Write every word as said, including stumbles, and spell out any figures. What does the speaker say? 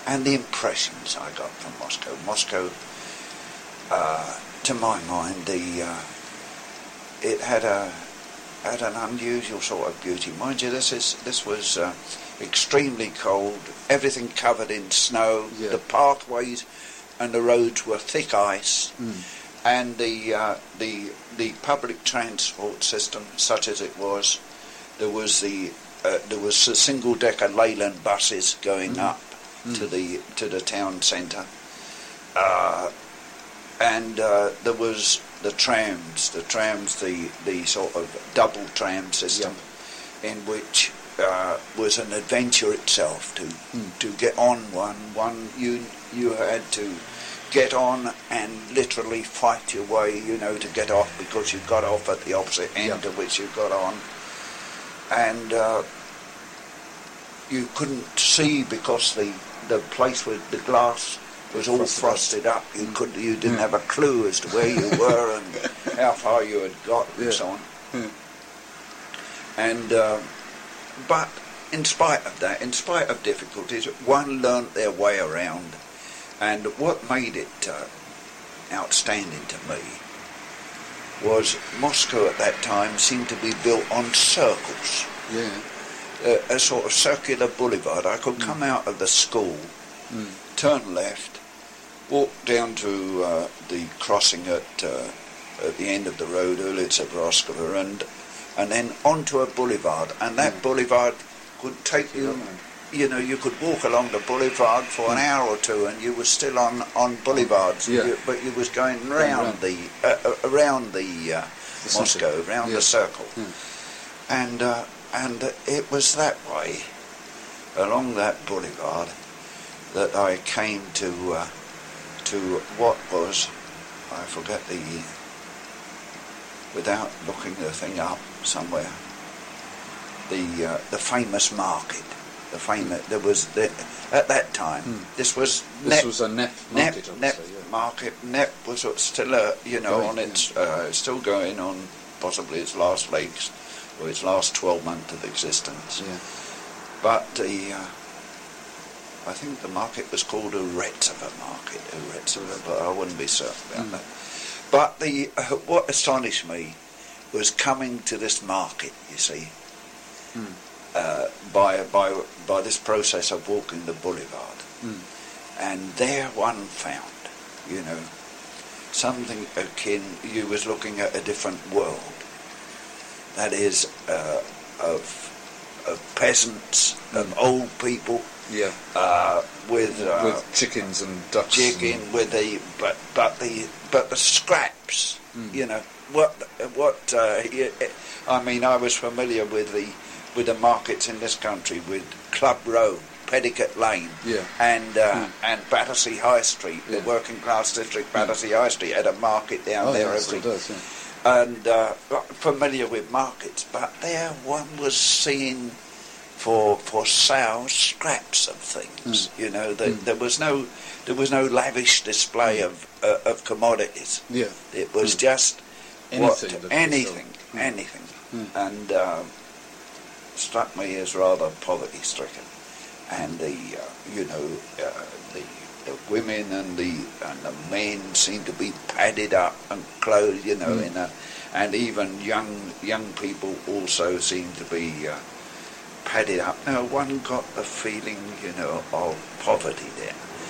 and the impressions I got from Moscow. Moscow, uh, to my mind, the uh, it had a had an unusual sort of beauty. Mind you, this is this was uh, extremely cold. Everything covered in snow. Yeah. The pathways and the roads were thick ice, mm. and the uh, the the public transport system, such as it was, there was the uh, there was the single decker Leyland buses going mm. up mm. to the to the town centre, uh, and uh, there was the trams, the trams, the the sort of double tram system, yeah. in which uh, was an adventure itself. To mm. to get on one, one you you had to get on and literally fight your way, you know, to get off, because you got off at the opposite end yeah. of which you got on, and uh, you couldn't see because the the place with the glass was all frosted, frosted up. You mm. could you didn't yeah. have a clue as to where you were and how far you had got and yeah. so on. Yeah. And uh, but in spite of that, in spite of difficulties, one learnt their way around. And what made it uh, outstanding to me was Moscow at that time seemed to be built on circles. Yeah. Uh, a sort of circular boulevard. I could mm. come out of the school, mm. turn left, walk down to uh, the crossing at uh, at the end of the road, Ulitsa Groskova, and and then onto a boulevard. And that mm. boulevard could take you... You know, you could walk along the boulevard for an hour or two, and you were still on, on boulevards. Yeah. You, but you was going round the uh, uh, around the, uh, the Moscow, round yeah. the circle, yeah. and uh, and it was that way, along that boulevard, that I came to uh, to what was, I forget the, without looking the thing up somewhere, the uh, the famous market. The famous, there was the, at that time. Mm. This was this Nep, was a Nep market. Nep, Nep yeah. market. Nep was still, uh, you know, going, on its, yeah. uh, still going on, possibly its last legs, or its last twelve months of existence. Yeah. But the, uh, I think the market was called Uretsova market, Uretsova, but I wouldn't be certain about mm. that. But the uh, what astonished me was coming to this market. You see. Mm. Uh, by by by this process of walking the boulevard, mm. and there one found, you know, something akin. You was looking at a different world. That is uh, of of peasants, mm. of old people, yeah, uh, with uh, with chickens and ducks, chicken and with the but but the but the scraps, mm. you know what what uh, I mean. I was familiar with the. with the markets in this country, with Club Row, Petticoat Lane, yeah. and uh, mm. and Battersea High Street, yeah. the working class district, Battersea yeah. High Street, had a market down oh, there yeah, every. Does, yeah. And uh, familiar with markets, but there one was seeing for for sale scraps of things. Mm. You know, the, mm. there was no there was no lavish display of uh, of commodities. Yeah, it was mm. just anything, what, anything, mm. anything, mm. and. Uh, struck me as rather poverty-stricken, and the uh, you know uh, the, the women and the and the men seemed to be padded up and clothed, you know, mm. in a, and even young young people also seemed to be uh, padded up. Now one got the feeling, you know, of poverty there,